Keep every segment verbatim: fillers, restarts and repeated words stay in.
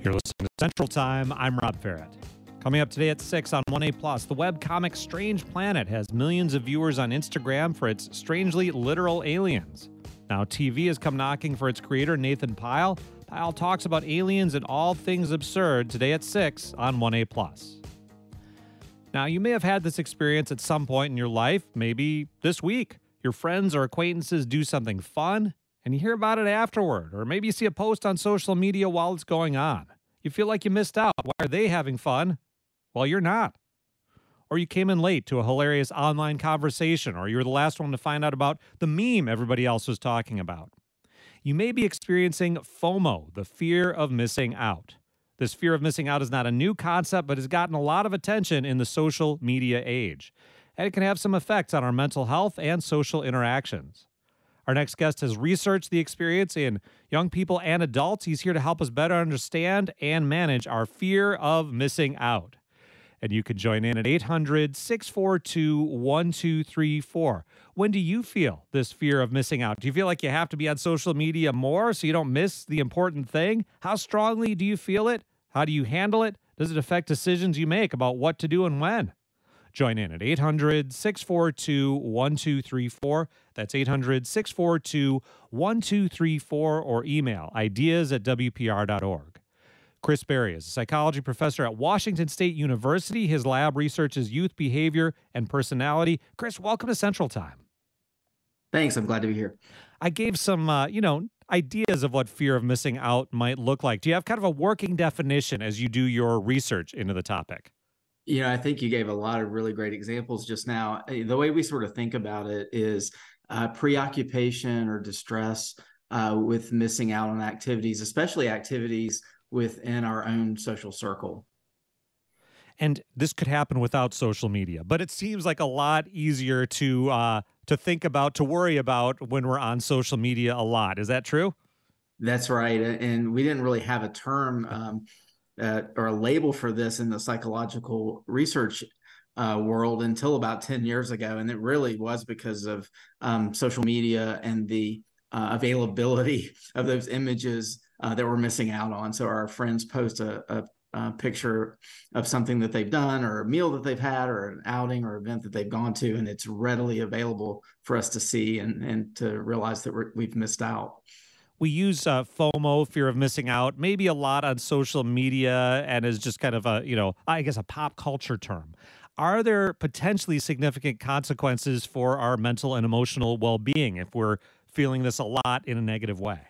You're listening to Central Time. I'm Rob Ferret. Coming up today at six on one A plus, the webcomic Strange Planet has millions of viewers on Instagram for its strangely literal aliens. Now T V has come knocking for its creator, Nathan Pyle. Pyle talks about aliens and all things absurd today at six on one A plus. Now, you may have had this experience at some point in your life, maybe this week. Your friends or acquaintances do something fun, and you hear about it afterward, or maybe you see a post on social media while it's going on. You feel like you missed out. Why are they having fun? Well, you're not. Or you came in late to a hilarious online conversation, or you were the last one to find out about the meme everybody else was talking about. You may be experiencing FOMO, the fear of missing out. This fear of missing out is not a new concept, but has gotten a lot of attention in the social media age. And it can have some effects on our mental health and social interactions. Our next guest has researched the experience in young people and adults. He's here to help us better understand and manage our fear of missing out. And you can join in at eight hundred, six four two, one two three four. When do you feel this fear of missing out? Do you feel like you have to be on social media more so you don't miss the important thing? How strongly do you feel it? How do you handle it? Does it affect decisions you make about what to do and when? Join in at eight hundred, six four two, one two three four. That's eight hundred, six four two, one two three four, or email ideas at w p r dot org. Chris Berry is a psychology professor at Washington State University. His lab researches youth behavior and personality. Chris, welcome to Central Time. Thanks. I'm glad to be here. I gave some, uh, you know, ideas of what fear of missing out might look like. Do you have kind of a working definition as you do your research into the topic? You know, I think you gave a lot of really great examples just now. The way we sort of think about it is uh, preoccupation or distress uh, with missing out on activities, especially activities within our own social circle. And this could happen without social media, but it seems like a lot easier to uh, to think about, to worry about when we're on social media a lot. Is that true? That's right. And we didn't really have a term um, uh, or a label for this in the psychological research uh, world until about ten years ago. And it really was because of um, social media and the uh, availability of those images uh, that we're missing out on. So our friends post a, a Uh, picture of something that they've done or a meal that they've had or an outing or event that they've gone to, and it's readily available for us to see and, and to realize that we're, we've missed out. We use uh, FOMO, fear of missing out, maybe a lot on social media and is just kind of a, you know, I guess a pop culture term. Are there potentially significant consequences for our mental and emotional well-being if we're feeling this a lot in a negative way?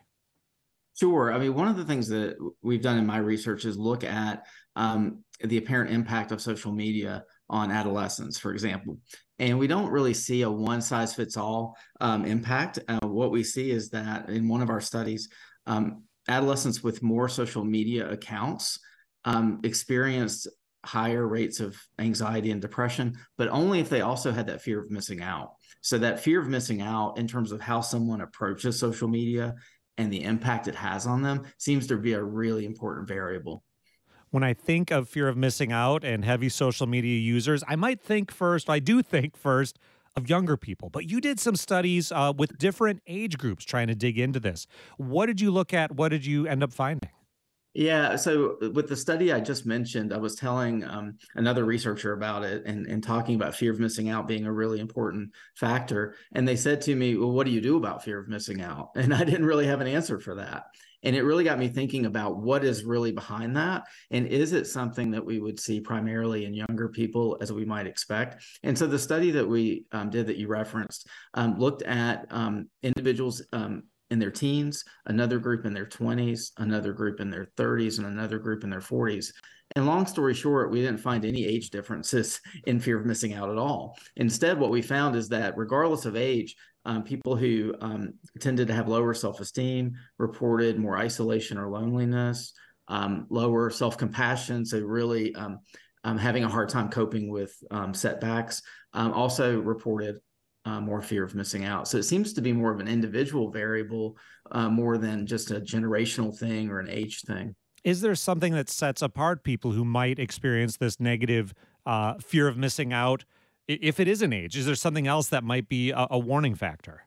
Sure. I mean, one of the things that we've done in my research is look at um, the apparent impact of social media on adolescents, for example. And we don't really see a one-size-fits-all um, impact. Uh, what we see is that in one of our studies, um, adolescents with more social media accounts um, experienced higher rates of anxiety and depression, but only if they also had that fear of missing out. So that fear of missing out in terms of how someone approaches social media and the impact it has on them seems to be a really important variable. When I think of fear of missing out and heavy social media users, I might think first, I do think first of younger people, but you did some studies uh, with different age groups trying to dig into this. What did you look at? What did you end up finding? Yeah, so with the study I just mentioned, I was telling um, another researcher about it and, and talking about fear of missing out being a really important factor. And they said to me, well, what do you do about fear of missing out? And I didn't really have an answer for that. And it really got me thinking about what is really behind that. And is it something that we would see primarily in younger people as we might expect? And so the study that we um, did that you referenced um, looked at um, individuals um, in their teens, another group in their twenties, another group in their thirties, and another group in their forties. And long story short, we didn't find any age differences in fear of missing out at all. Instead, what we found is that regardless of age, um, people who um, tended to have lower self-esteem reported more isolation or loneliness, um, lower self-compassion, so really um, um, having a hard time coping with um, setbacks, um, also reported Uh, more fear of missing out. So it seems to be more of an individual variable uh, more than just a generational thing or an age thing. Is there something that sets apart people who might experience this negative uh, fear of missing out? If it is an age, is there something else that might be a, a warning factor?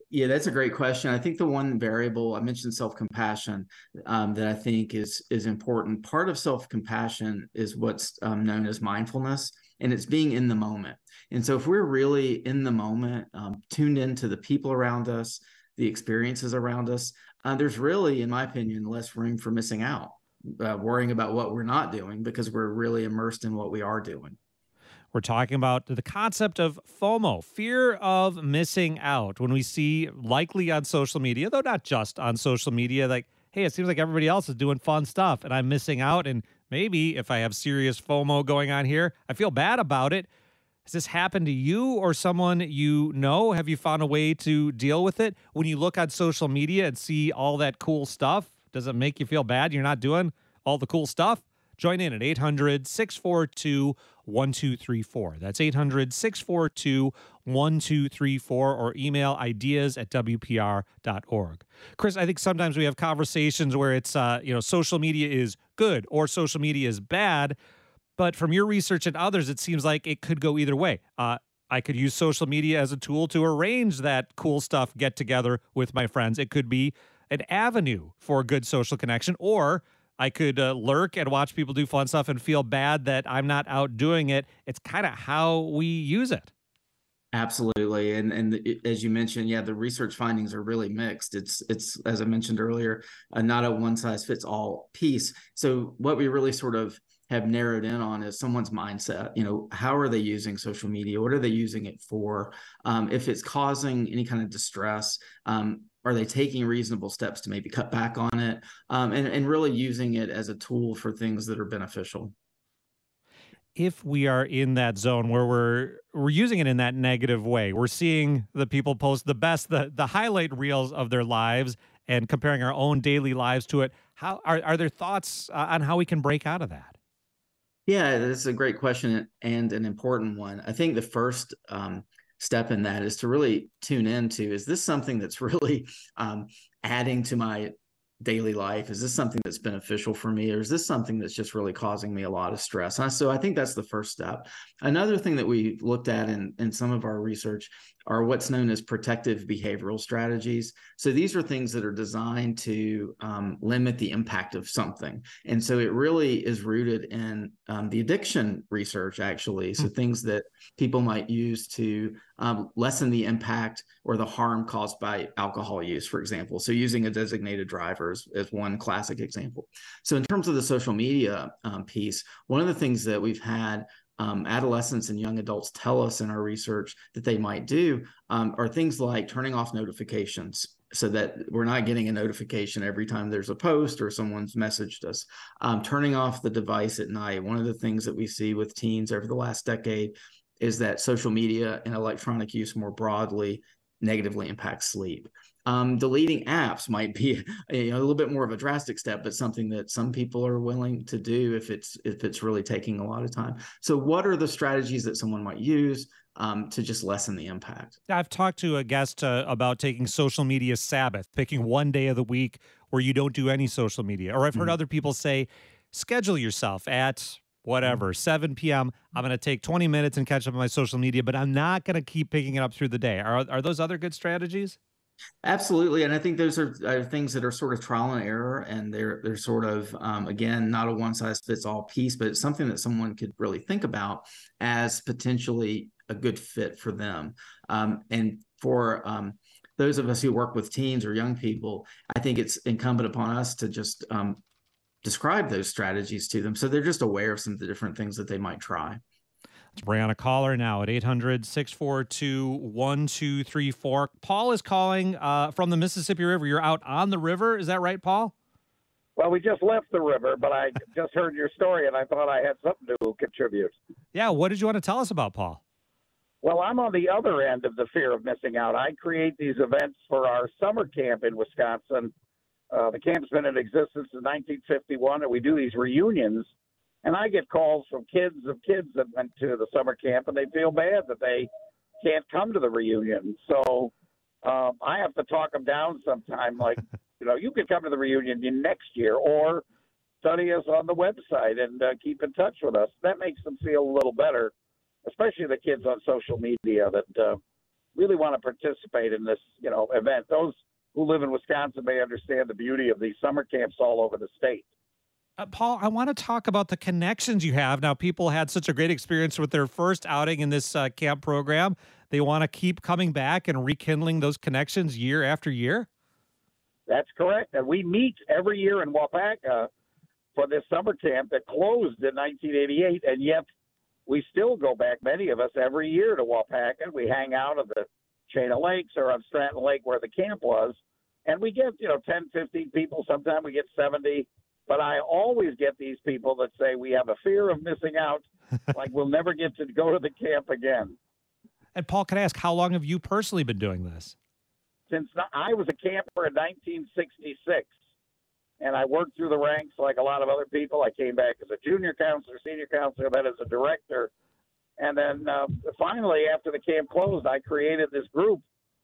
Yeah, that's a great question. I think the one variable I mentioned self-compassion um, that I think is is important. Part of self-compassion is what's um, known as mindfulness, and it's being in the moment. And so, if we're really in the moment, um, tuned into the people around us, the experiences around us, uh, there's really, in my opinion, less room for missing out, uh, worrying about what we're not doing because we're really immersed in what we are doing. We're talking about the concept of FOMO, fear of missing out. When we see, likely on social media, though not just on social media, like, hey, it seems like everybody else is doing fun stuff and I'm missing out. And maybe if I have serious FOMO going on here, I feel bad about it. Has this happened to you or someone you know? Have you found a way to deal with it? When you look on social media and see all that cool stuff, does it make you feel bad you're not doing all the cool stuff? Join in at eight hundred, six four two, one two three four. That's eight hundred, six four two, one two three four, or email ideas at w p r dot org. Chris, I think sometimes we have conversations where it's, uh, you know, social media is good or social media is bad. But from your research and others, it seems like it could go either way. Uh, I could use social media as a tool to arrange that cool stuff get together with my friends. It could be an avenue for a good social connection, or I could uh, lurk and watch people do fun stuff and feel bad that I'm not out doing it. It's kind of how we use it. Absolutely, and and it- as you mentioned, yeah, the research findings are really mixed. It's it's as I mentioned earlier, uh, not a one size fits all piece. So what we really sort of have narrowed in on is someone's mindset. You know, how are they using social media? What are they using it for? Um, if it's causing any kind of distress, um, are they taking reasonable steps to maybe cut back on it? Um, and and really using it as a tool for things that are beneficial. If we are in that zone where we're we're using it in that negative way, we're seeing the people post the best, the the highlight reels of their lives and comparing our own daily lives to it. How are are there thoughts uh, on how we can break out of that? Yeah, that's a great question and an important one. I think the first um, step in that is to really tune into, is this something that's really um, adding to my daily life? Is this something that's beneficial for me? Or is this something that's just really causing me a lot of stress? And so I think that's the first step. Another thing that we looked at in, in some of our research are what's known as protective behavioral strategies. So these are things that are designed to um, limit the impact of something. And so it really is rooted in um, the addiction research, actually. So things that people might use to um, lessen the impact or the harm caused by alcohol use, for example. So using a designated driver is, is one classic example. So in terms of the social media um, piece, one of the things that we've had um, adolescents and young adults tell us in our research that they might do um, are things like turning off notifications so that we're not getting a notification every time there's a post or someone's messaged us. Um, turning off the device at night. One of the things that we see with teens over the last decade is that social media and electronic use more broadly negatively impacts sleep. Um, deleting apps might be a, a little bit more of a drastic step, but something that some people are willing to do if it's if it's really taking a lot of time. So, what are the strategies that someone might use um, to just lessen the impact? I've talked to a guest uh, about taking social media Sabbath, picking one day of the week where you don't do any social media. Or I've heard Mhm. other people say, schedule yourself at whatever, seven p.m. I'm going to take twenty minutes and catch up on my social media, but I'm not going to keep picking it up through the day. Are, are those other good strategies? Absolutely, and I think those are, are things that are sort of trial and error, and they're they're sort of um, again not a one size fits all piece, but it's something that someone could really think about as potentially a good fit for them. Um, and for um, those of us who work with teens or young people, I think it's incumbent upon us to just um, describe those strategies to them so they're just aware of some of the different things that they might try. Let's bring on a caller now at eight hundred, six four two, one two three four. Paul is calling uh, from the Mississippi River. You're out on the river. Is that right, Paul? Well, we just left the river, but I just heard your story, and I thought I had something to contribute. Yeah. What did you want to tell us about, Paul? Well, I'm on the other end of the fear of missing out. I create these events for our summer camp in Wisconsin. Uh, the camp's been in existence since nineteen fifty-one, and we do these reunions. And I get calls from kids of kids that went to the summer camp, and they feel bad that they can't come to the reunion. So um, I have to talk them down sometime, like, you know, you can come to the reunion next year, or study us on the website and uh, keep in touch with us. That makes them feel a little better, especially the kids on social media that uh, really want to participate in this, you know, event. Those who live in Wisconsin may understand the beauty of these summer camps all over the state. Uh, Paul, I want to talk about the connections you have. Now, people had such a great experience with their first outing in this uh, camp program. They want to keep coming back and rekindling those connections year after year. That's correct. And we meet every year in Waupaca for this summer camp that closed in nineteen eighty-eight, and yet we still go back, many of us, every year to Waupaca. We hang out at the chain of lakes or on Stratton Lake where the camp was, and we get, you know, ten, fifteen people. Sometimes we get seventy, but I always get these people that say we have a fear of missing out, like we'll never get to go to the camp again. And Paul, can I ask, how long have you personally been doing this? Since I was a camper in nineteen sixty-six, and I worked through the ranks like a lot of other people. I came back as a junior counselor, senior counselor, then as a director. And then uh, finally, after the camp closed, I created this group,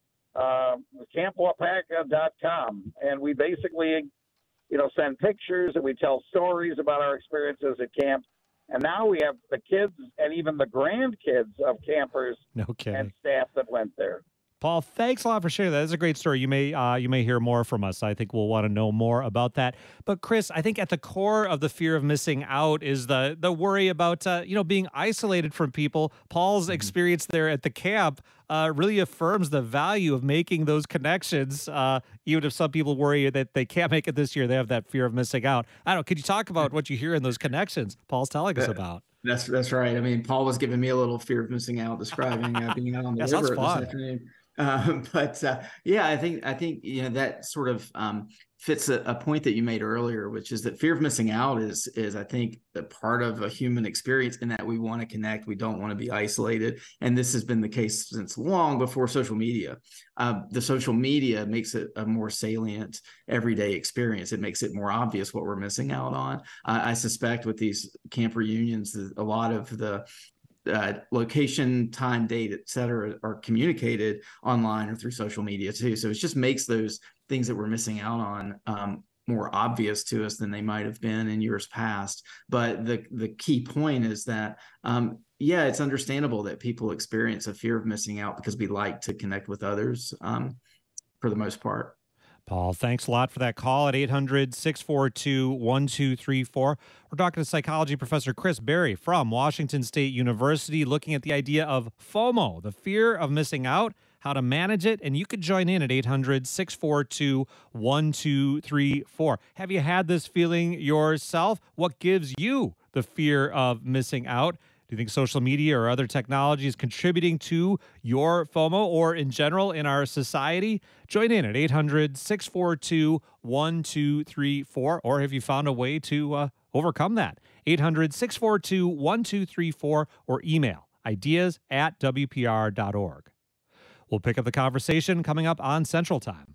uh, camp waupaca dot com. And we basically, you know, send pictures and we tell stories about our experiences at camp. And now we have the kids and even the grandkids of campers No kidding. and staff that went there. Paul, thanks a lot for sharing that. That's a great story. You may uh, you may hear more from us. I think we'll want to know more about that. But Chris, I think at the core of the fear of missing out is the the worry about uh, you know being isolated from people. Paul's experience there at the camp uh, really affirms the value of making those connections. Uh, even if some people worry that they can't make it this year, they have that fear of missing out. I don't know. Could you talk about what you hear in those connections Paul's telling us about? That's that's right. I mean, Paul was giving me a little fear of missing out, describing uh, being out on the That river sounds this fun. afternoon. Um, but uh, yeah, I think I think you know that sort of um, fits a, a point that you made earlier, which is that fear of missing out is is I think a part of a human experience in that we want to connect, we don't want to be isolated, and this has been the case since long before social media. Uh, the social media makes it a more salient everyday experience. It makes it more obvious what we're missing out on. Uh, I suspect with these camp reunions, a lot of the Uh, location, time, date, et cetera, are communicated online or through social media too. So it just makes those things that we're missing out on um, more obvious to us than they might have been in years past. But the the key point is that, um, yeah, it's understandable that people experience a fear of missing out because we like to connect with others um, for the most part. Paul, thanks a lot for that call at eight hundred, six four two, one two three four. We're talking to psychology professor Chris Berry from Washington State University, looking at the idea of FOMO, the fear of missing out, how to manage it. And you could join in at eight hundred, six four two, one two three four. Have you had this feeling yourself? What gives you the fear of missing out? Do you think social media or other technology is contributing to your FOMO or in general in our society? Join in at eight hundred, six four two, one two three four. Or have you found a way to uh, overcome that? eight hundred, six four two, one two three four or email ideas at W P R dot org. We'll pick up the conversation coming up on Central Time.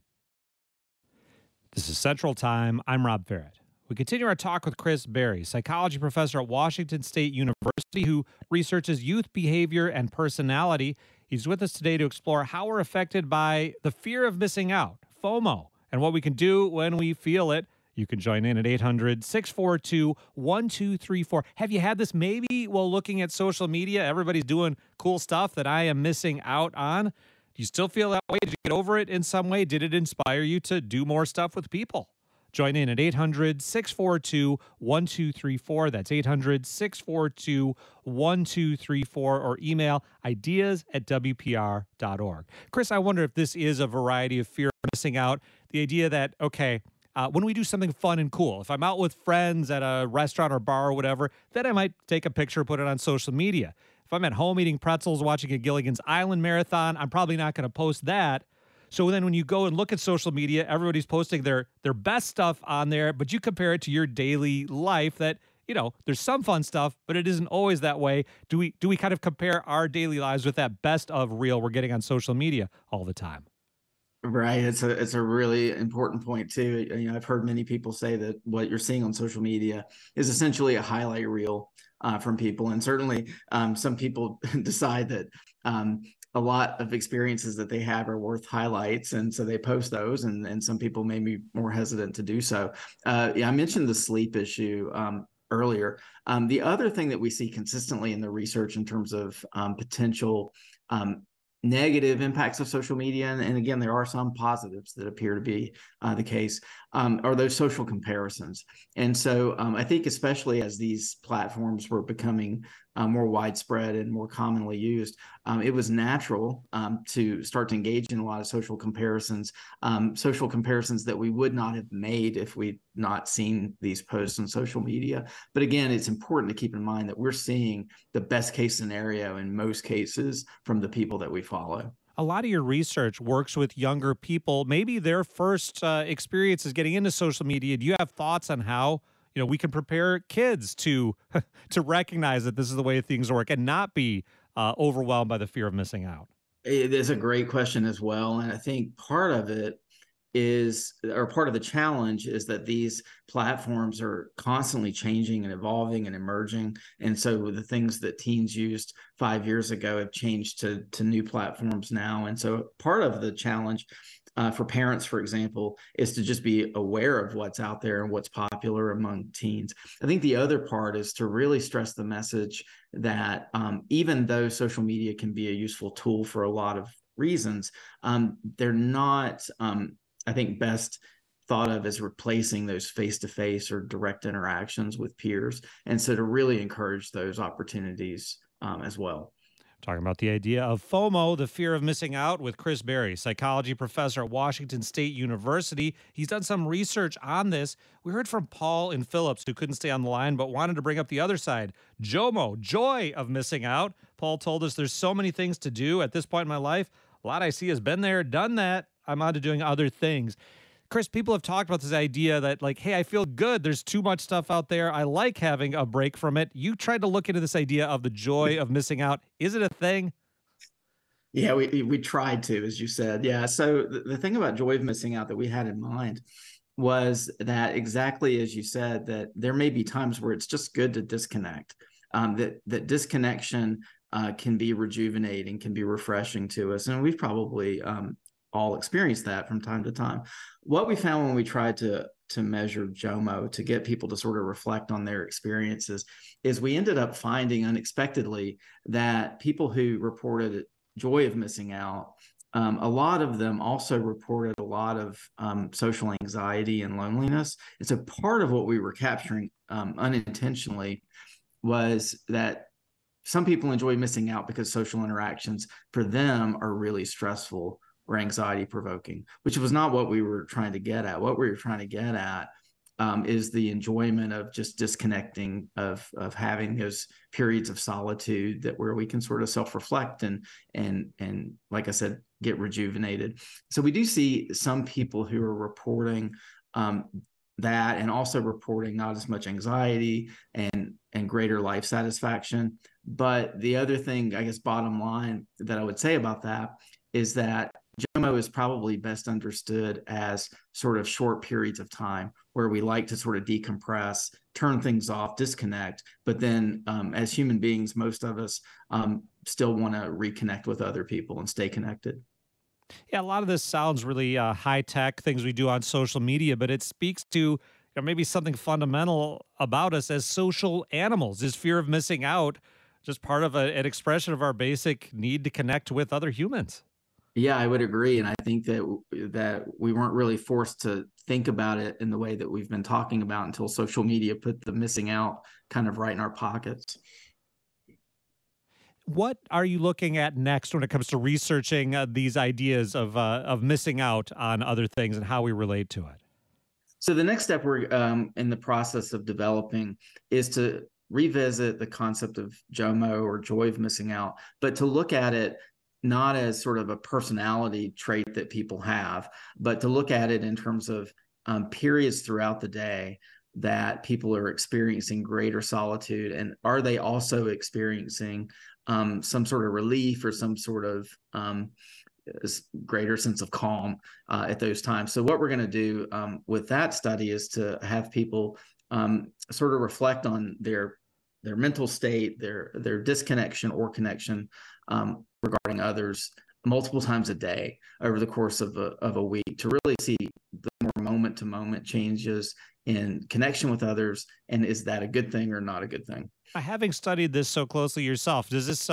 This is Central Time. I'm Rob Ferret. We continue our talk with Chris Berry, psychology professor at Washington State University, who researches youth behavior and personality. He's with us today to explore how we're affected by the fear of missing out, FOMO, and what we can do when we feel it. You can join in at eight hundred, six four two, one two three four. Have you had this maybe while looking at social media? Everybody's doing cool stuff that I am missing out on. Do you still feel that way? Did you get over it in some way? Did it inspire you to do more stuff with people? Join in at eight hundred, six four two, one two three four. That's eight hundred, six four two, one two three four or email ideas at W P R dot org. Chris, I wonder if this is a variety of fear of missing out. The idea that, okay, uh, when we do something fun and cool, if I'm out with friends at a restaurant or bar or whatever, then I might take a picture, put it on social media. If I'm at home eating pretzels, watching a Gilligan's Island marathon, I'm probably not going to post that. So then when you go and look at social media, everybody's posting their their best stuff on there, but you compare it to your daily life that, you know, there's some fun stuff, but it isn't always that way. Do we do we kind of compare our daily lives with that best of reel we're getting on social media all the time? Right. It's a it's a really important point too. You know, I've heard many people say that what you're seeing on social media is essentially a highlight reel uh, from people. And certainly um, some people decide that um, a lot of experiences that they have are worth highlights. And so they post those, and, and some people may be more hesitant to do so. Uh, yeah, I mentioned the sleep issue um, earlier. Um, the other thing that we see consistently in the research in terms of um, potential um, negative impacts of social media, and, and again, there are some positives that appear to be uh, the case, um, are those social comparisons. And so um, I think especially as these platforms were becoming uh, more widespread and more commonly used, um, it was natural um, to start to engage in a lot of social comparisons, um, social comparisons that we would not have made if we'd not seen these posts on social media. But again, it's important to keep in mind that we're seeing the best case scenario in most cases from the people that we follow. A lot of your research works with younger people. Maybe their first uh, experience is getting into social media. Do you have thoughts on how, you know, we can prepare kids to to recognize that this is the way things work and not be uh, overwhelmed by the fear of missing out? It is a great question as well. And I think part of it is, or part of the challenge is that these platforms are constantly changing and evolving and emerging. And so the things that teens used five years ago have changed to, to new platforms now. And so part of the challenge uh, for parents, for example, is to just be aware of what's out there and what's popular among teens. I think the other part is to really stress the message that um, even though social media can be a useful tool for a lot of reasons, um, they're not, um, I think, best thought of as replacing those face-to-face or direct interactions with peers. And so to really encourage those opportunities um, as well. Talking about the idea of FOMO, the fear of missing out, with Chris Berry, psychology professor at Washington State University. He's done some research on this. We heard from Paul in Phillips, who couldn't stay on the line, but wanted to bring up the other side. JOMO, joy of missing out. Paul told us there's so many things to do at this point in my life. A lot I see has been there, done that. I'm on to doing other things. Chris, people have talked about this idea that, like, hey, I feel good. There's too much stuff out there. I like having a break from it. You tried to look into this idea of the joy of missing out. Is it a thing? Yeah, we we tried to, as you said. Yeah. So the, the thing about joy of missing out that we had in mind was that, exactly as you said, that there may be times where it's just good to disconnect. Um, that that disconnection uh, can be rejuvenating, can be refreshing to us, and we've probably um, all experienced that from time to time. What we found when we tried to to measure JOMO to get people to sort of reflect on their experiences is we ended up finding unexpectedly that people who reported joy of missing out, um, a lot of them also reported a lot of um, social anxiety and loneliness. And so part of what we were capturing um, unintentionally was that some people enjoy missing out because social interactions for them are really stressful or anxiety provoking, which was not what we were trying to get at. What we were trying to get at um, is the enjoyment of just disconnecting, of of having those periods of solitude that where we can sort of self-reflect and and and like I said, get rejuvenated. So we do see some people who are reporting um, that, and also reporting not as much anxiety and and greater life satisfaction. But the other thing, I guess, bottom line that I would say about that is that JOMO is probably best understood as sort of short periods of time where we like to sort of decompress, turn things off, disconnect. But then um, as human beings, most of us um, still want to reconnect with other people and stay connected. Yeah, a lot of this sounds really uh, high-tech, things we do on social media, but it speaks to or maybe something fundamental about us as social animals. Is fear of missing out just part of a, an expression of our basic need to connect with other humans? Yeah, I would agree. And I think that that we weren't really forced to think about it in the way that we've been talking about until social media put the missing out kind of right in our pockets. What are you looking at next when it comes to researching uh, these ideas of uh, of missing out on other things and how we relate to it? So the next step we're um, in the process of developing is to revisit the concept of JOMO, or joy of missing out, but to look at it not as sort of a personality trait that people have, but to look at it in terms of um, periods throughout the day that people are experiencing greater solitude. And are they also experiencing um, some sort of relief or some sort of um, greater sense of calm uh, at those times? So what we're going to do um, with that study is to have people um, sort of reflect on their their mental state, their their disconnection or connection um, regarding others multiple times a day over the course of a, of a week, to really see the more moment to moment changes in connection with others. And is that a good thing or not a good thing? Having studied this so closely yourself, does this uh,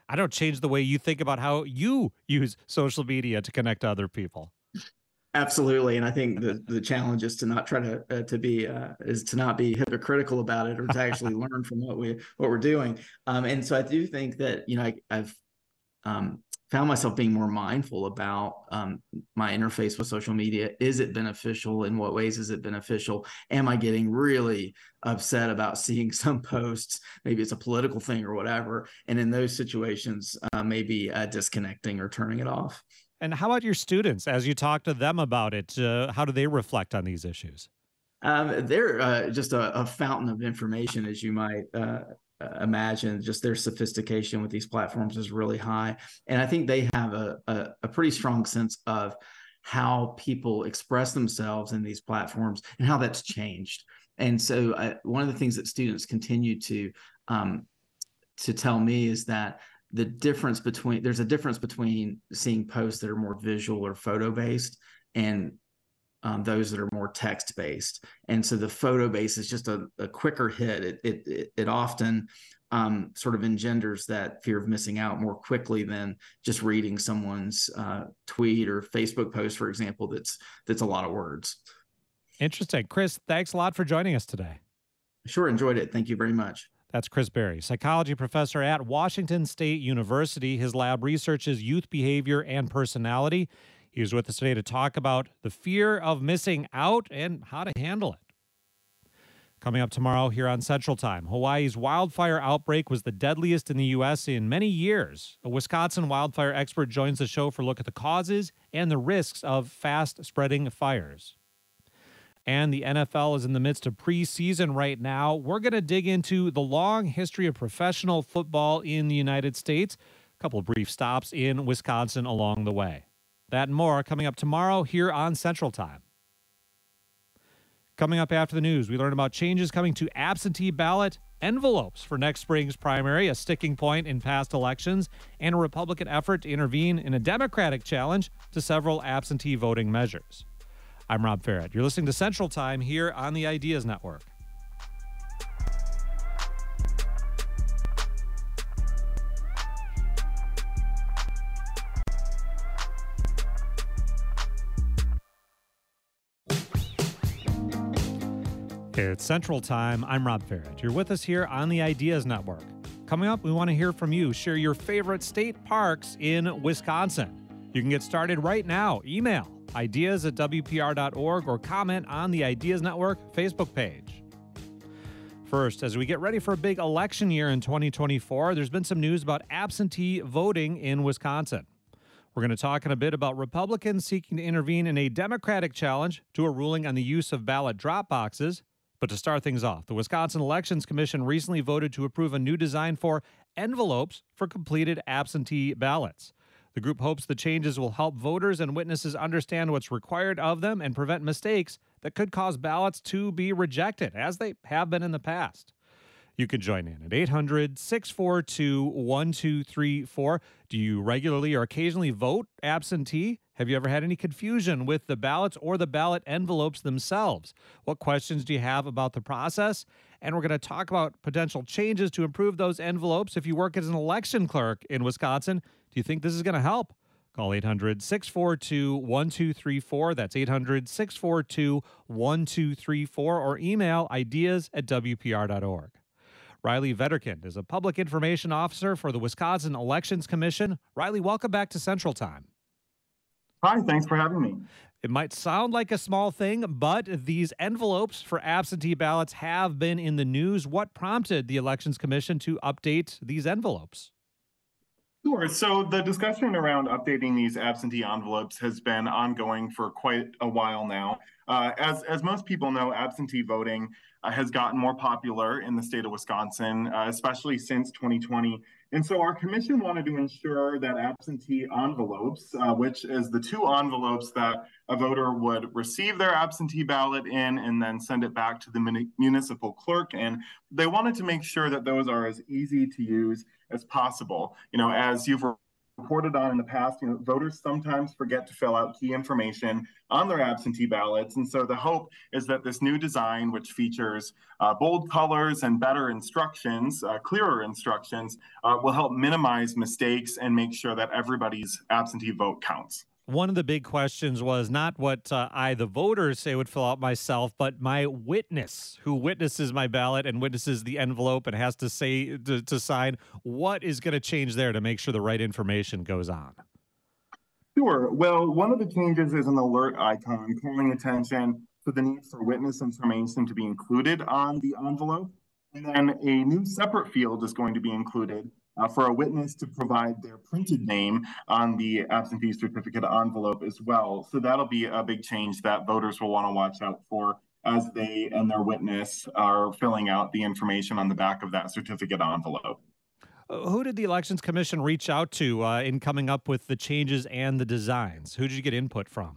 I don't change the way you think about how you use social media to connect to other people. Absolutely, and I think the the challenge is to not try to uh, to be uh, is to not be hypocritical about it, or to actually learn from what we what we're doing. Um, and so I do think that you know I, I've um, found myself being more mindful about um, my interface with social media. Is it beneficial? In what ways is it beneficial? Am I getting really upset about seeing some posts? Maybe it's a political thing or whatever. And in those situations, uh, maybe uh, disconnecting or turning it off. And how about your students? As you talk to them about it, uh, how do they reflect on these issues? Um, they're uh, just a, a fountain of information, as you might uh, imagine. Just their sophistication with these platforms is really high. And I think they have a, a, a pretty strong sense of how people express themselves in these platforms and how that's changed. And so uh, one of the things that students continue to um, to tell me is that the difference between there's a difference between seeing posts that are more visual or photo based and um, those that are more text based. And so the photo based is just a, a quicker hit. It it it often um, sort of engenders that fear of missing out more quickly than just reading someone's uh, tweet or Facebook post, for example. That's that's a lot of words. Interesting, Chris. Thanks a lot for joining us today. Sure, enjoyed it. Thank you very much. That's Chris Berry, psychology professor at Washington State University. His lab researches youth behavior and personality. He was with us today to talk about the fear of missing out and how to handle it. Coming up tomorrow here on Central Time, Hawaii's wildfire outbreak was the deadliest in the U S in many years. A Wisconsin wildfire expert joins the show for a look at the causes and the risks of fast-spreading fires. And the N F L is in the midst of preseason right now. We're going to dig into the long history of professional football in the United States. A couple of brief stops in Wisconsin along the way. That and more coming up tomorrow here on Central Time. Coming up after the news, we learn about changes coming to absentee ballot envelopes for next spring's primary, a sticking point in past elections, and a Republican effort to intervene in a Democratic challenge to several absentee voting measures. I'm Rob Ferret. You're listening to Central Time here on the Ideas Network. It's Central Time. I'm Rob Ferret. You're with us here on the Ideas Network. Coming up, we want to hear from you. Share your favorite state parks in Wisconsin. You can get started right now. Email ideas at W P R dot org or comment on the Ideas Network Facebook page. First, as we get ready for a big election year in twenty twenty-four, there's been some news about absentee voting in Wisconsin. We're going to talk in a bit about Republicans seeking to intervene in a Democratic challenge to a ruling on the use of ballot drop boxes. But to start things off, the Wisconsin Elections Commission recently voted to approve a new design for envelopes for completed absentee ballots. The group hopes the changes will help voters and witnesses understand what's required of them and prevent mistakes that could cause ballots to be rejected, as they have been in the past. You can join in at eight hundred, six four two, one two three four. Do you regularly or occasionally vote absentee? Have you ever had any confusion with the ballots or the ballot envelopes themselves? What questions do you have about the process? And we're going to talk about potential changes to improve those envelopes. If you work as an election clerk in Wisconsin, do you think this is going to help? Call eight hundred, six four two, one two three four. That's eight hundred, six four two, one two three four, or email ideas at W P R dot org. Riley Vetterkind is a public information officer for the Wisconsin Elections Commission. Riley, welcome back to Central Time. Hi, thanks for having me. It might sound like a small thing, but these envelopes for absentee ballots have been in the news. What prompted the Elections Commission to update these envelopes? Sure. So the discussion around updating these absentee envelopes has been ongoing for quite a while now. Uh, as, as most people know, absentee voting uh, has gotten more popular in the state of Wisconsin, uh, especially since twenty twenty. And so our commission wanted to ensure that absentee envelopes, uh, which is the two envelopes that a voter would receive their absentee ballot in and then send it back to the mun- municipal clerk. And they wanted to make sure that those are as easy to use as possible. You know, as you've reported on in the past, you know, voters sometimes forget to fill out key information on their absentee ballots. And so the hope is that this new design, which features uh, bold colors and better instructions, uh, clearer instructions, uh, will help minimize mistakes and make sure that everybody's absentee vote counts. One of the big questions was not what uh, I, the voter, say would fill out myself, but my witness who witnesses my ballot and witnesses the envelope and has to say to, to sign. What is going to change there to make sure the right information goes on? Sure. Well, one of the changes is an alert icon calling attention to the need for witness information to be included on the envelope. And then a new separate field is going to be included Uh, for a witness to provide their printed name on the absentee certificate envelope as well. So that'll be a big change that voters will want to watch out for as they and their witness are filling out the information on the back of that certificate envelope. Uh, Who did the Elections Commission reach out to uh, in coming up with the changes and the designs? Who did you get input from?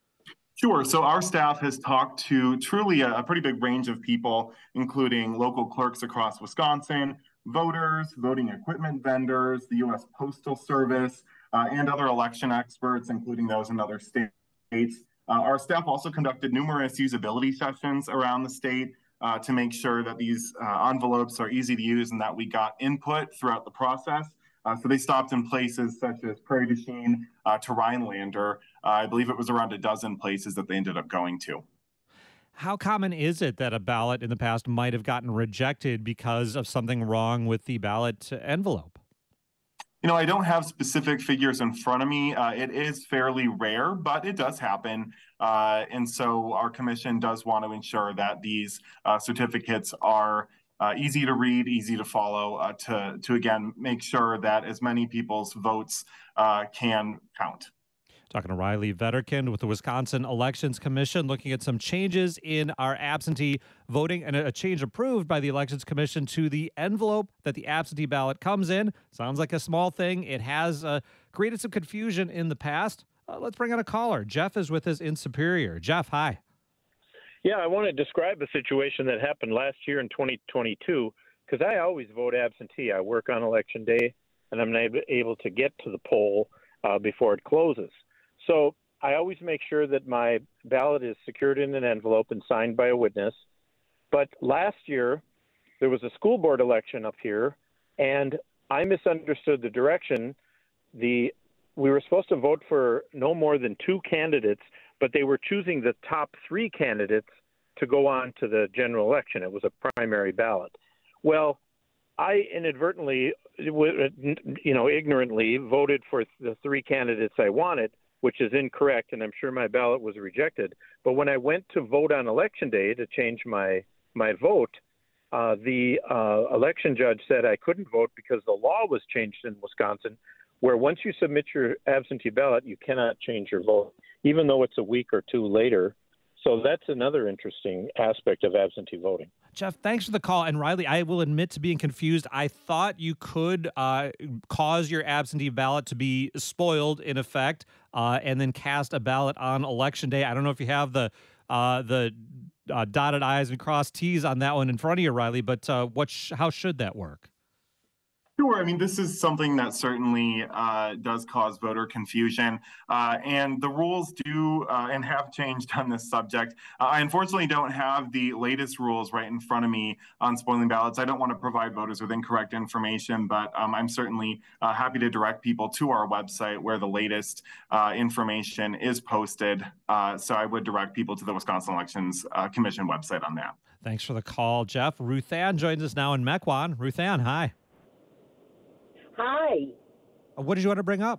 Sure. So our staff has talked to truly a, a pretty big range of people, including local clerks across Wisconsin, voters, voting equipment vendors, the U S Postal Service, uh, and other election experts, including those in other states. Uh, our staff also conducted numerous usability sessions around the state uh, to make sure that these uh, envelopes are easy to use and that we got input throughout the process. Uh, so they stopped in places such as Prairie du Chien uh, to Rhinelander. Uh, I believe it was around a dozen places that they ended up going to. How common is it that a ballot in the past might have gotten rejected because of something wrong with the ballot envelope? You know, I don't have specific figures in front of me. Uh, it is fairly rare, but it does happen. Uh, and so our commission does want to ensure that these uh, certificates are uh, easy to read, easy to follow, uh, to, to, again, make sure that as many people's votes uh, can count. Talking to Riley Vetterkind with the Wisconsin Elections Commission, looking at some changes in our absentee voting and a change approved by the Elections Commission to the envelope that the absentee ballot comes in. Sounds like a small thing. It has uh, created some confusion in the past. Uh, let's bring on a caller. Jeff is with us in Superior. Jeff, hi. Yeah, I want to describe a situation that happened last year in twenty twenty-two, because I always vote absentee. I work on Election Day, and I'm not able to get to the poll uh, before it closes. So I always make sure that my ballot is secured in an envelope and signed by a witness. But last year, there was a school board election up here, and I misunderstood the direction. The we were supposed to vote for no more than two candidates, but they were choosing the top three candidates to go on to the general election. It was a primary ballot. Well, I inadvertently, you know, ignorantly voted for the three candidates I wanted, which is incorrect, and I'm sure my ballot was rejected. But when I went to vote on Election Day to change my my vote, uh, the uh, election judge said I couldn't vote because the law was changed in Wisconsin, where once you submit your absentee ballot, you cannot change your vote, even though it's a week or two later. So that's another interesting aspect of absentee voting. Jeff, thanks for the call. And Riley, I will admit to being confused. I thought you could uh, cause your absentee ballot to be spoiled, in effect, uh, and then cast a ballot on Election Day. I don't know if you have the uh, the uh, dotted I's and crossed T's on that one in front of you, Riley, but uh, what sh- how should that work? Sure. I mean, this is something that certainly uh, does cause voter confusion, uh, and the rules do uh, and have changed on this subject. Uh, I unfortunately don't have the latest rules right in front of me on spoiling ballots. I don't want to provide voters with incorrect information, but um, I'm certainly uh, happy to direct people to our website where the latest uh, information is posted. Uh, so I would direct people to the Wisconsin Elections uh, Commission website on that. Thanks for the call, Jeff. Ruth Ann joins us now in Mequon. Ruth Ann, hi. Hi. What did you want to bring up?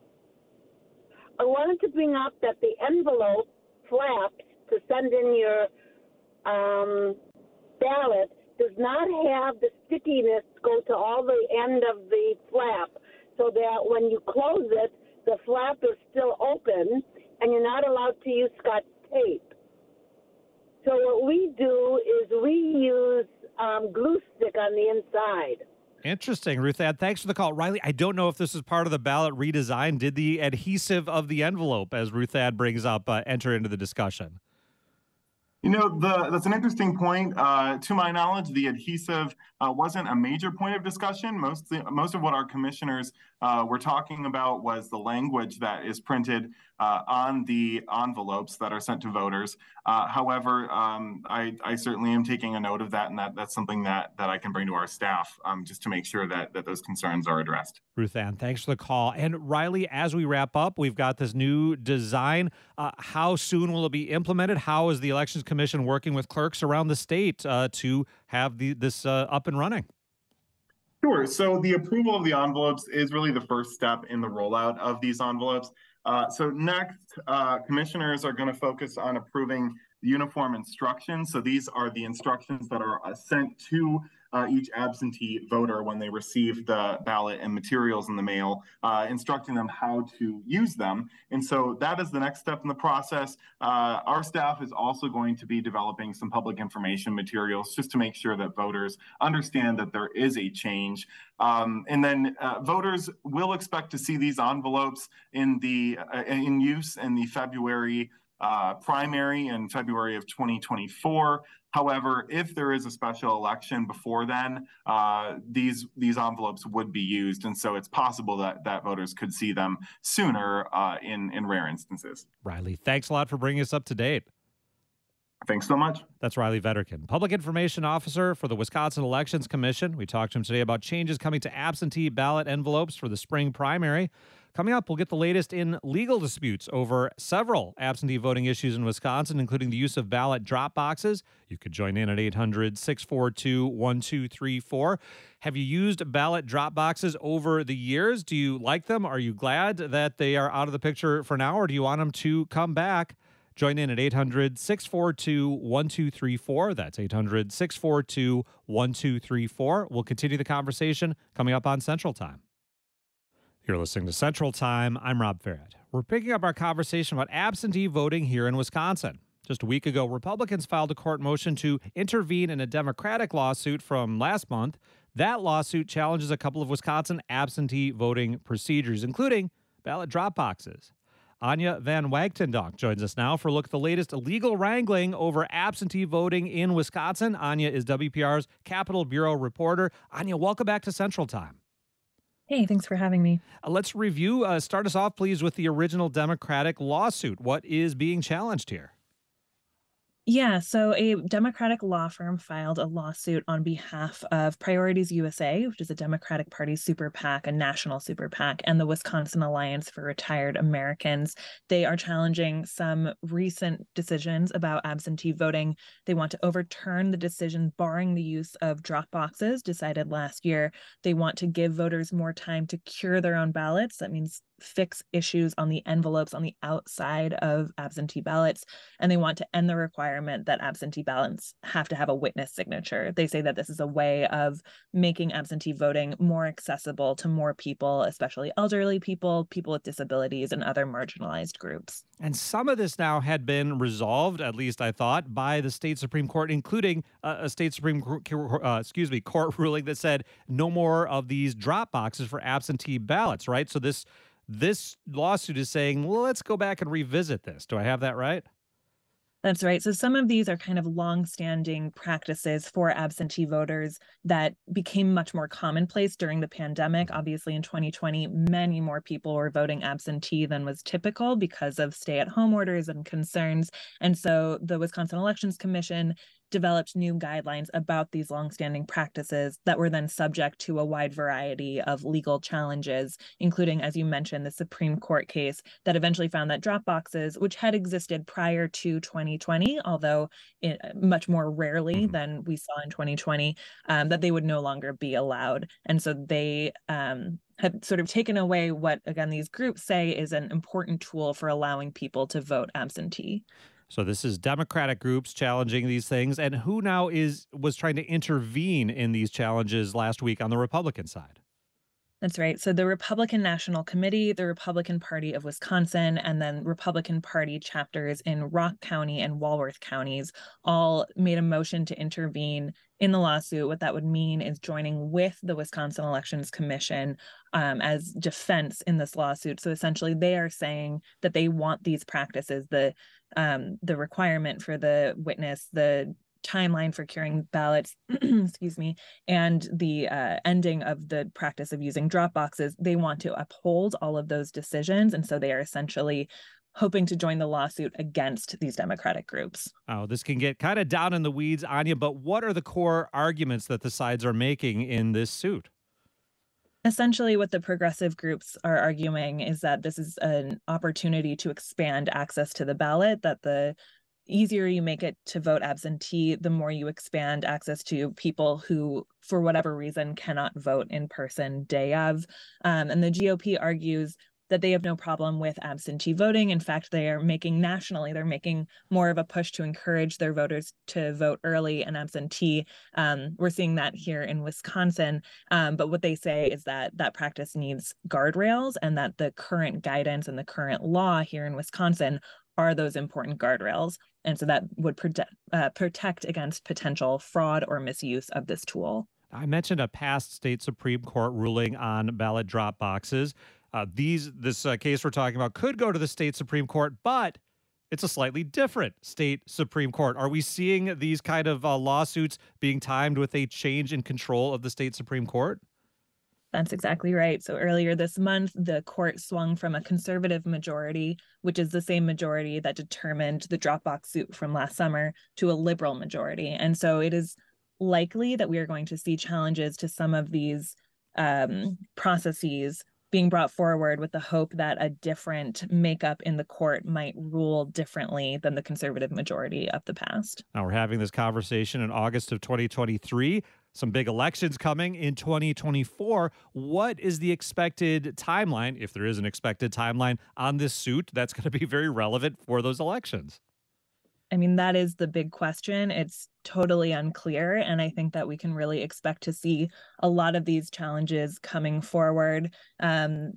I wanted to bring up that the envelope flap to send in your um, ballot does not have the stickiness go to all the end of the flap, so that when you close it, the flap is still open, and you're not allowed to use Scotch tape. So what we do is we use um, glue stick on the inside. Interesting, Ruth Ann. Thanks for the call. Riley, I don't know if this is part of the ballot redesign. Did the adhesive of the envelope, as Ruth Ann brings up, uh, enter into the discussion? You know, the, that's an interesting point. Uh, to my knowledge, the adhesive uh, wasn't a major point of discussion. Most, most of what our commissioners uh, were talking about was the language that is printed uh, on the envelopes that are sent to voters. Uh, however, um, I, I certainly am taking a note of that, and that, that's something that, that I can bring to our staff um, just to make sure that, that those concerns are addressed. Ruth Ann, thanks for the call. And Riley, as we wrap up, we've got this new design. Uh, how soon will it be implemented? How is the Elections Commission working with clerks around the state uh, to have the, this uh, up and running? Sure. So the approval of the envelopes is really the first step in the rollout of these envelopes. Uh, so next, uh, commissioners are going to focus on approving the uniform instructions. So these are the instructions that are uh, sent to uh, each absentee voter when they receive the ballot and materials in the mail, uh, instructing them how to use them. And so that is the next step in the process. Uh, our staff is also going to be developing some public information materials just to make sure that voters understand that there is a change. Um, and then uh, voters will expect to see these envelopes in the uh, in use in the February uh, primary in February of twenty twenty-four. However, if there is a special election before then, uh, these these envelopes would be used, and so it's possible that that voters could see them sooner uh, in in rare instances. Riley, thanks a lot for bringing us up to date. Thanks so much. That's Riley Vederkin, Public Information Officer for the Wisconsin Elections Commission. We talked to him today about changes coming to absentee ballot envelopes for the spring primary. Coming up, we'll get the latest in legal disputes over several absentee voting issues in Wisconsin, including the use of ballot drop boxes. You could join in at eight hundred, six four two, one two three four. Have you used ballot drop boxes over the years? Do you like them? Are you glad that they are out of the picture for now, or do you want them to come back? Join in at eight hundred, six four two, one two three four. That's eight hundred, six four two, one two three four. We'll continue the conversation coming up on Central Time. You're listening to Central Time. I'm Rob Ferret. We're picking up our conversation about absentee voting here in Wisconsin. Just a week ago, Republicans filed a court motion to intervene in a Democratic lawsuit from last month. That lawsuit challenges a couple of Wisconsin absentee voting procedures, including ballot drop boxes. Anya Van Wagtendonk joins us now for a look at the latest legal wrangling over absentee voting in Wisconsin. Anya is W P R's Capitol Bureau reporter. Anya, welcome back to Central Time. Hey, thanks for having me. Uh, let's review. Uh, start us off, please, with the original Democratic lawsuit. What is being challenged here? Yeah, so a Democratic law firm filed a lawsuit on behalf of Priorities U S A, which is a Democratic Party super PAC, a national super PAC, and the Wisconsin Alliance for Retired Americans. They are challenging some recent decisions about absentee voting. They want to overturn the decision barring the use of drop boxes decided last year. They want to give voters more time to cure their own ballots. That means fix issues on the envelopes on the outside of absentee ballots, and they want to end the requirement that absentee ballots have to have a witness signature. They say that this is a way of making absentee voting more accessible to more people, especially elderly people, people with disabilities, and other marginalized groups. And some of this now had been resolved, at least I thought, by the state Supreme Court, including uh, a state Supreme Court, uh, excuse me, court ruling that said no more of these drop boxes for absentee ballots, right? So this This lawsuit is saying, well, let's go back and revisit this. Do I have that right? That's right. So some of these are kind of longstanding practices for absentee voters that became much more commonplace during the pandemic. Obviously, in twenty twenty, many more people were voting absentee than was typical because of stay-at-home orders and concerns. And so the Wisconsin Elections Commission developed new guidelines about these longstanding practices that were then subject to a wide variety of legal challenges, including, as you mentioned, the Supreme Court case that eventually found that drop boxes, which had existed prior to twenty twenty, although it, much more rarely than we saw in twenty twenty, um, that they would no longer be allowed. And so they um, have sort of taken away what, again, these groups say is an important tool for allowing people to vote absentee. So this is Democratic groups challenging these things. And who now is was trying to intervene in these challenges last week on the Republican side? That's right. So the Republican National Committee, the Republican Party of Wisconsin, and then Republican Party chapters in Rock County and Walworth counties all made a motion to intervene in the lawsuit. What that would mean is joining with the Wisconsin Elections Commission um, as defense in this lawsuit. So essentially, they are saying that they want these practices, the um, the requirement for the witness, the timeline for curing ballots, excuse me, and the uh, ending of the practice of using drop boxes. They want to uphold all of those decisions. And so they are essentially hoping to join the lawsuit against these Democratic groups. Oh, this can get kind of down in the weeds, Anya, but what are the core arguments that the sides are making in this suit? Essentially, what the progressive groups are arguing is that this is an opportunity to expand access to the ballot, that the easier you make it to vote absentee, the more you expand access to people who, for whatever reason, cannot vote in person day of. Um, and the G O P argues that they have no problem with absentee voting. In fact, they are making nationally, they're making more of a push to encourage their voters to vote early and absentee. Um, we're seeing that here in Wisconsin. Um, but what they say is that that practice needs guardrails, and that the current guidance and the current law here in Wisconsin are those important guardrails. And so that would protect, uh, protect against potential fraud or misuse of this tool. I mentioned a past state Supreme Court ruling on ballot drop boxes. Uh, these this uh, case we're talking about could go to the state Supreme Court, but it's a slightly different state Supreme Court. Are we seeing these kind of uh, lawsuits being timed with a change in control of the state Supreme Court? That's exactly right. So earlier this month, the court swung from a conservative majority, which is the same majority that determined the Dropbox suit from last summer, to a liberal majority. And so it is likely that we are going to see challenges to some of these um, processes being brought forward with the hope that a different makeup in the court might rule differently than the conservative majority of the past. Now, we're having this conversation in August of twenty twenty-three. Some big elections coming in twenty twenty-four. What is the expected timeline, if there is an expected timeline, on this suit that's going to be very relevant for those elections? I mean, that is the big question. It's totally unclear. And I think that we can really expect to see a lot of these challenges coming forward. Um,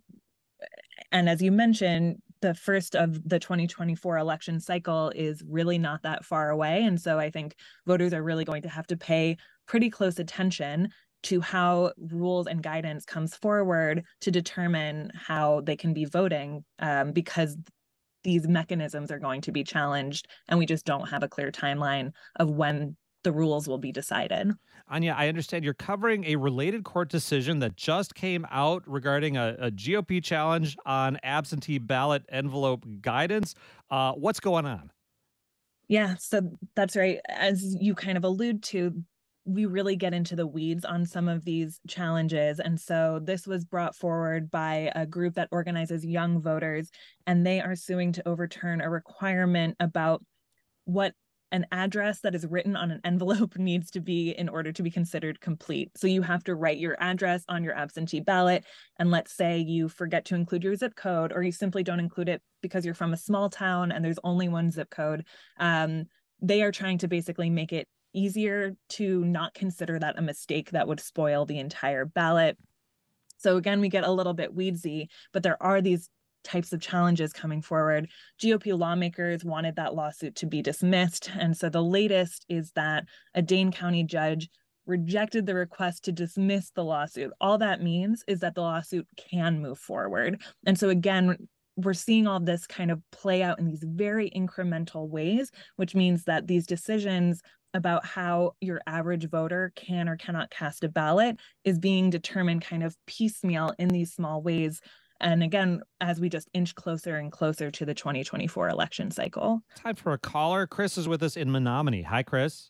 and as you mentioned, the first of the twenty twenty-four election cycle is really not that far away. And so I think voters are really going to have to pay pretty close attention to how rules and guidance comes forward to determine how they can be voting, um, because these mechanisms are going to be challenged, and we just don't have a clear timeline of when the rules will be decided. Anya, I understand you're covering a related court decision that just came out regarding a, a G O P challenge on absentee ballot envelope guidance. Uh, what's going on? Yeah, so that's right. As you kind of allude to, we really get into the weeds on some of these challenges. And so this was brought forward by a group that organizes young voters, and they are suing to overturn a requirement about what an address that is written on an envelope needs to be in order to be considered complete. So you have to write your address on your absentee ballot. And let's say you forget to include your zip code, or you simply don't include it because you're from a small town and there's only one zip code. Um, they are trying to basically make it easier to not consider that a mistake that would spoil the entire ballot. So again, we get a little bit weedsy, but there are these types of challenges coming forward. G O P lawmakers wanted that lawsuit to be dismissed. And so the latest is that a Dane County judge rejected the request to dismiss the lawsuit. All that means is that the lawsuit can move forward. And so again, we're seeing all this kind of play out in these very incremental ways, which means that these decisions about how your average voter can or cannot cast a ballot is being determined kind of piecemeal in these small ways. And again, as we just inch closer and closer to the twenty twenty-four election cycle. Time for a caller. Chris is with us in Menominee. Hi, Chris.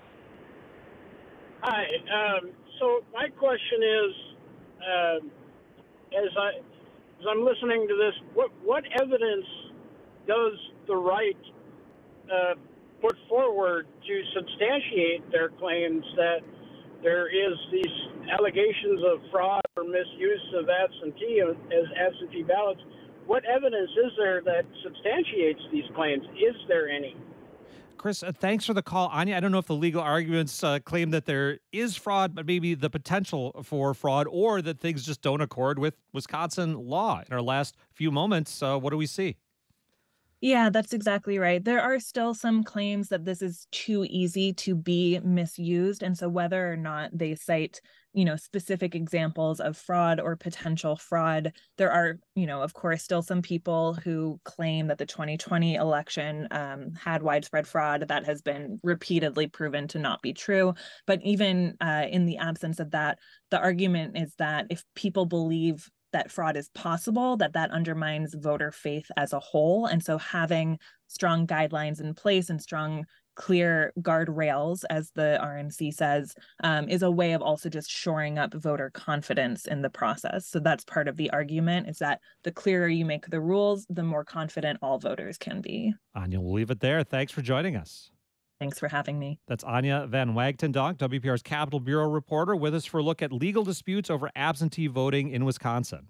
Hi. Um, so my question is, uh, as I as I'm listening to this, what what evidence does the right uh, put forward to substantiate their claims that there is these allegations of fraud or misuse of absentee as absentee ballots? What evidence is there that substantiates these claims? Is there any? Chris, uh, thanks for the call. Anya, I don't know if the legal arguments uh, claim that there is fraud, but maybe the potential for fraud, or that things just don't accord with Wisconsin law. In our last few moments, uh, what do we see? Yeah, that's exactly right. There are still some claims that this is too easy to be misused. And so whether or not they cite, you know, specific examples of fraud or potential fraud, there are, you know, of course, still some people who claim that the twenty twenty election um, had widespread fraud. That has been repeatedly proven to not be true. But even uh, in the absence of that, the argument is that if people believe that fraud is possible, that that undermines voter faith as a whole. And so having strong guidelines in place and strong, clear guardrails, as the R N C says, um, is a way of also just shoring up voter confidence in the process. So that's part of the argument, is that the clearer you make the rules, the more confident all voters can be. Anya, we'll leave it there. Thanks for joining us. Thanks for having me. That's Anya Van Wagtendonk, W P R's Capitol Bureau reporter, with us for a look at legal disputes over absentee voting in Wisconsin.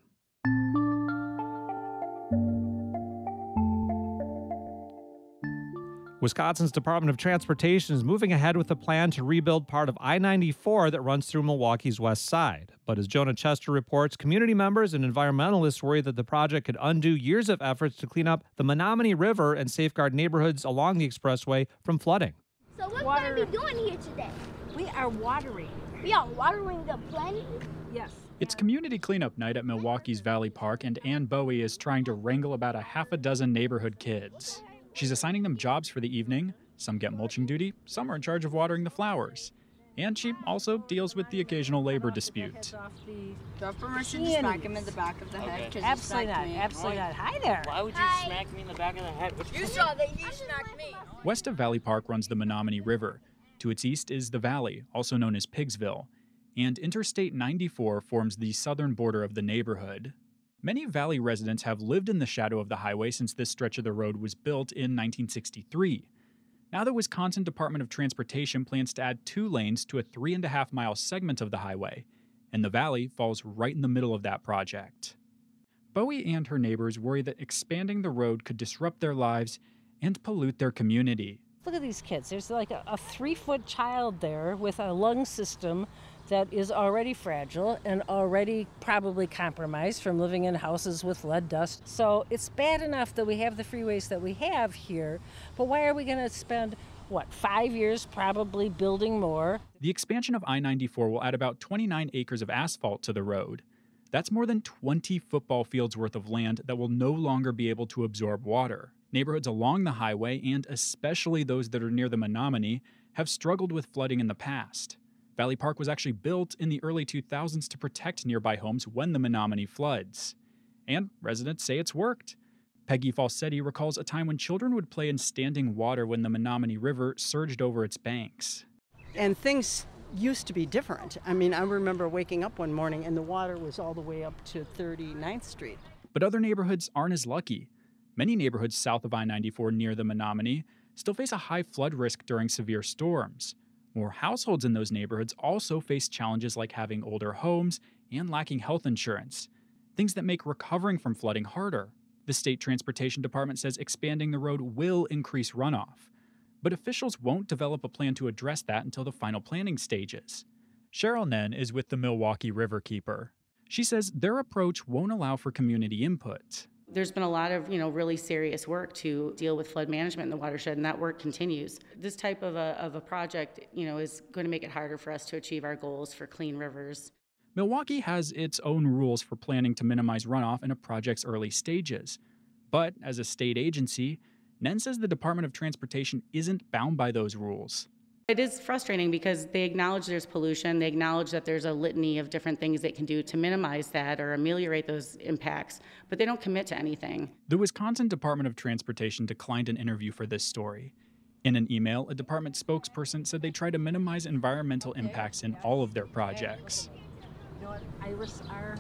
Wisconsin's Department of Transportation is moving ahead with a plan to rebuild part of I ninety-four that runs through Milwaukee's west side. But as Jonah Chester reports, community members and environmentalists worry that the project could undo years of efforts to clean up the Menominee River and safeguard neighborhoods along the expressway from flooding. So what Water. are we doing here today? We are watering. We are watering the plant? Yes. It's community cleanup night at Milwaukee's Valley Park, and Ann Bowie is trying to wrangle about a half a dozen neighborhood kids. She's assigning them jobs for the evening. Some get mulching duty, some are in charge of watering the flowers. And she also deals with the occasional labor dispute. Do I have permission to smack him in the back of the head? Okay. Absolutely not. Absolutely not. Hi there. Why would you Hi. smack me in the back of the head? What's You saw that you smacked me. West of Valley Park runs the Menominee River. To its east is the valley, also known as Pigsville. And Interstate ninety-four forms the southern border of the neighborhood. Many Valley residents have lived in the shadow of the highway since this stretch of the road was built in nineteen sixty-three. Now the Wisconsin Department of Transportation plans to add two lanes to a three and a half mile segment of the highway, and the valley falls right in the middle of that project. Bowie and her neighbors worry that expanding the road could disrupt their lives and pollute their community. Look at these kids. There's like a, a three-foot child there with a lung system that is already fragile and already probably compromised from living in houses with lead dust. So it's bad enough that we have the freeways that we have here, but why are we going to spend, what, five years probably building more? The expansion of I ninety-four will add about twenty-nine acres of asphalt to the road. That's more than twenty football fields worth of land that will no longer be able to absorb water. Neighborhoods along the highway, and especially those that are near the Menominee, have struggled with flooding in the past. Valley Park was actually built in the early two thousands to protect nearby homes when the Menominee floods. And residents say it's worked. Peggy Falsetti recalls a time when children would play in standing water when the Menominee River surged over its banks. And things used to be different. I mean, I remember waking up one morning and the water was all the way up to thirty-ninth Street. But other neighborhoods aren't as lucky. Many neighborhoods south of I ninety-four near the Menominee still face a high flood risk during severe storms. More households in those neighborhoods also face challenges like having older homes and lacking health insurance, things that make recovering from flooding harder. The State Transportation Department says expanding the road will increase runoff, but officials won't develop a plan to address that until the final planning stages. Cheryl Nen is with the Milwaukee Riverkeeper. She says their approach won't allow for community input. There's been a lot of, you know, really serious work to deal with flood management in the watershed, and that work continues. This type of a, of a project, you know, is going to make it harder for us to achieve our goals for clean rivers. Milwaukee has its own rules for planning to minimize runoff in a project's early stages. But as a state agency, Nen says the Department of Transportation isn't bound by those rules. It is frustrating because they acknowledge there's pollution, they acknowledge that there's a litany of different things they can do to minimize that or ameliorate those impacts, but they don't commit to anything. The Wisconsin Department of Transportation declined an interview for this story. In an email, a department spokesperson said they try to minimize environmental impacts in all of their projects. You know what, Iris, our...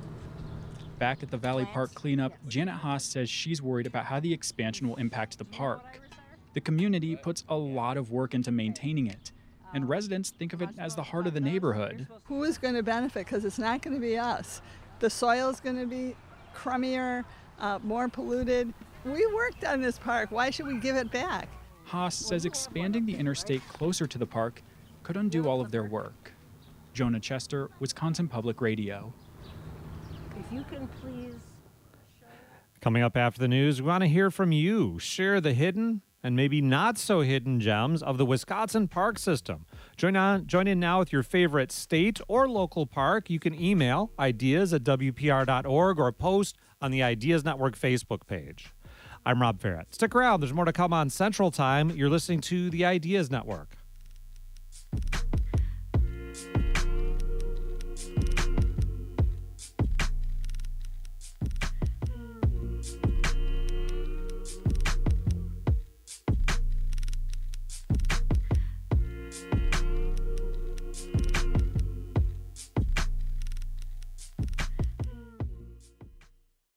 Back at the Valley Park cleanup, Janet Haas says she's worried about how the expansion will impact the park. The community puts a lot of work into maintaining it, and residents think of it as the heart of the neighborhood. Who is going to benefit? Because it's not going to be us. The soil is going to be crummier, uh, more polluted. We worked on this park. Why should we give it back? Haas says expanding the interstate closer to the park could undo all of their work. Jonah Chester, Wisconsin Public Radio. If you can please. Coming up after the news, we want to hear from you. Share the hidden and maybe not so hidden gems of the Wisconsin park system. Join on, join in now with your favorite state or local park. You can email ideas at W P R dot org or post on the Ideas Network Facebook page. I'm Rob Ferret. Stick around. There's more to come on Central Time. You're listening to the Ideas Network.